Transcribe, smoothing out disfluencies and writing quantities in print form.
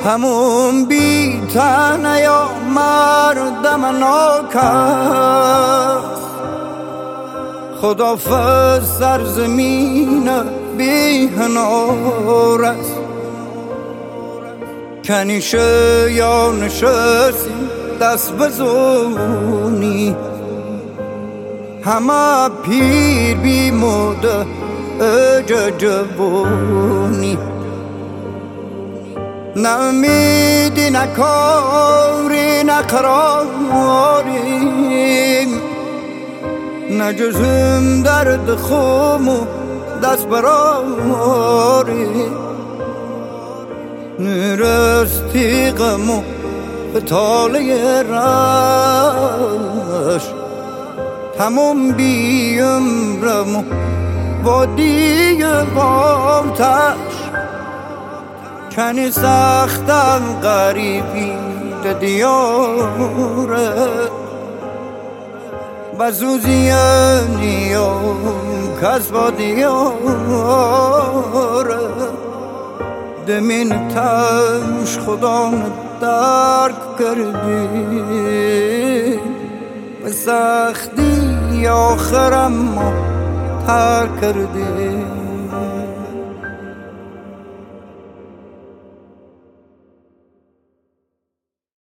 همون بی تنه یا مردم ناکس خدافظ سرزمین بی هنارت کنیشه یا نشستی دست بزونی همه پیر بی موده جوونی نمیدی نکاری نقراری نه جزم درد خوم و دست براری نرستی غمو به تاله رش تمام بیم رمو وادی بامتش کنی سختم غریبی ده دیاره بزوزی نیام کس با دیاره دمین تش خدا درک کردی به سختی آخرم ما ترک کردی